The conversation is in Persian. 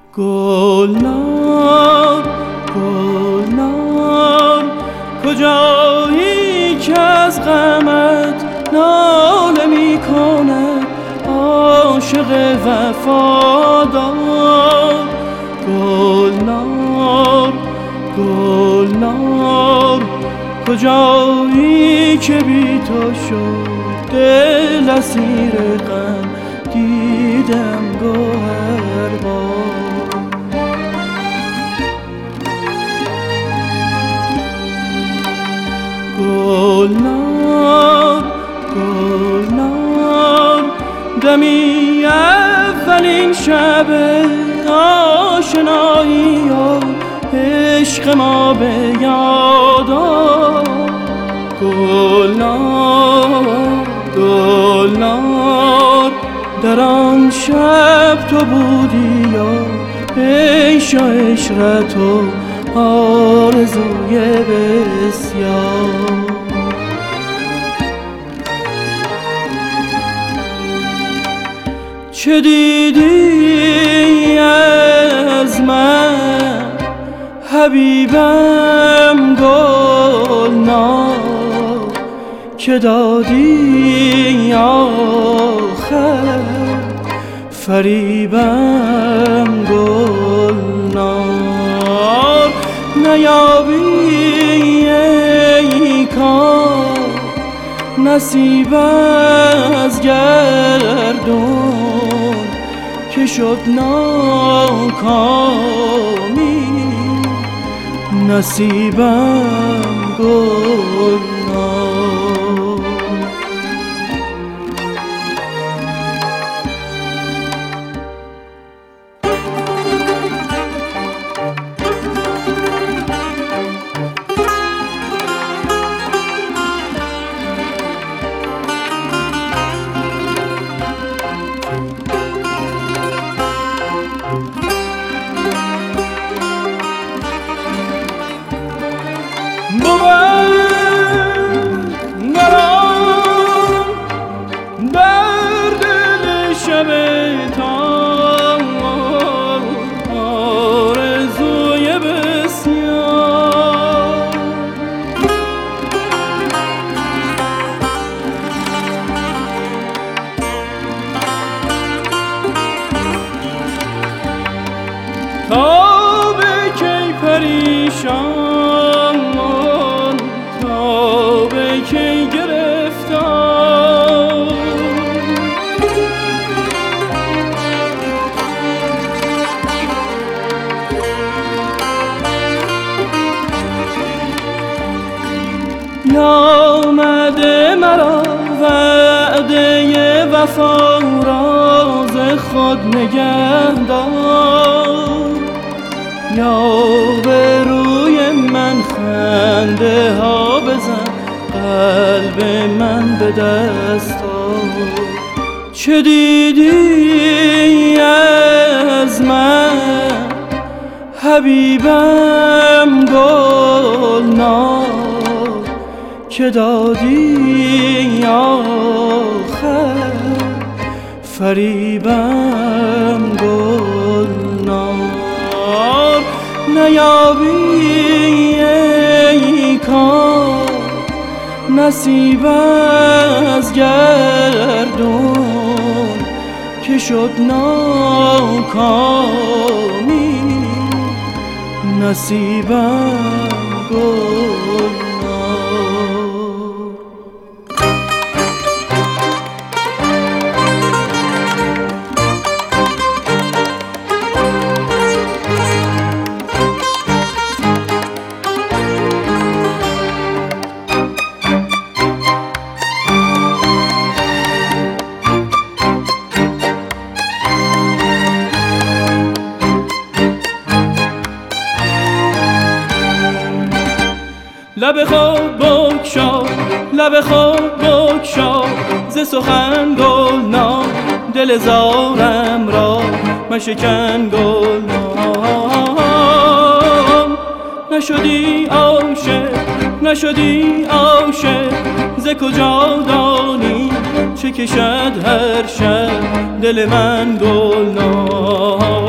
گلنار گلنار کجایی که از غمت ناله می کند عاشق وفادار. گلنار گلنار کجایی که بی تو شد دل اسیر غم دیدم گوهربار. گلنار گلنار دمی اولین شب آشنایی و عشق ما به یاد آر. گلنار گلنار در آن شب تو بودی و عیش و عشرت و آرزوی بسیار. چه دیدی از من حبیبم گلنار که دادی آخر فریبم گلنار. نیابی ای کار نصیب از گردون که شد ناکامی نصیبم گلنار. تا به کی پریشان تا به کی گرفتار آمده مرا وعده وفا راز خود نگهدار. یا به روی من خنده ها بزن قلب من به دست آور. چه دیدی از من حبیبم گلنار که دادی آخر فریبم گلنار. نیابی ای کار نصیب از گردون که شد ناکامی نصیبم گلنار. لب خود بگشا لب خود بگشا ز سخن گلنار دل زارم را مشکن گلنار. نشدی عاشق نشدی عاشق ز کجا دانی چه کشد هر شب دل من گلنار.